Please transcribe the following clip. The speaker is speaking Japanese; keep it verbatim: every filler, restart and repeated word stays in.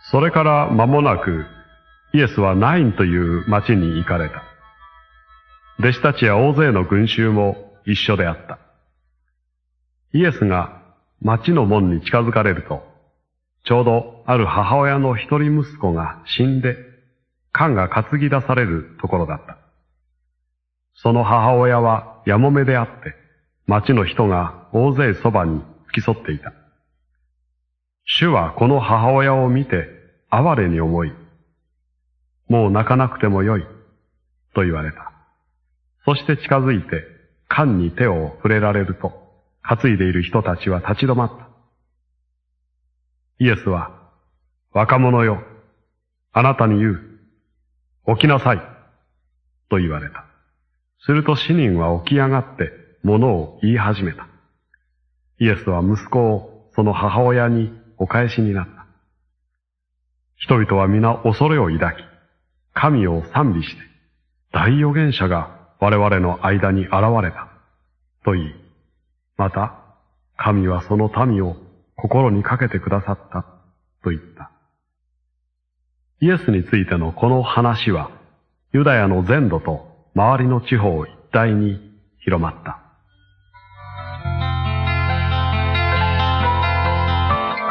それから間もなく、イエスはナインという町に行かれた。弟子たちや大勢の群衆も一緒であった。イエスが町の門に近づかれると、ちょうどある母親の一人息子が死んで、棺が担ぎ出されるところだった。その母親はやもめであって、町の人が大勢そばに付き添っていた。主はこの母親を見て哀れに思い、もう泣かなくてもよい、と言われた。そして近づいて棺に手を触れられると、担いでいる人たちは立ち止まった。イエスは、若者よ、あなたに言う、起きなさい、と言われた。すると死人は起き上がって物を言い始めた。イエスは息子をその母親にお返しになった。人々は皆恐れを抱き、神を賛美して、大預言者が我々の間に現れた、と言い、また、神はその民を心にかけてくださった、と言った。イエスについてのこの話は、ユダヤの全土と周りの地方一帯に広まった。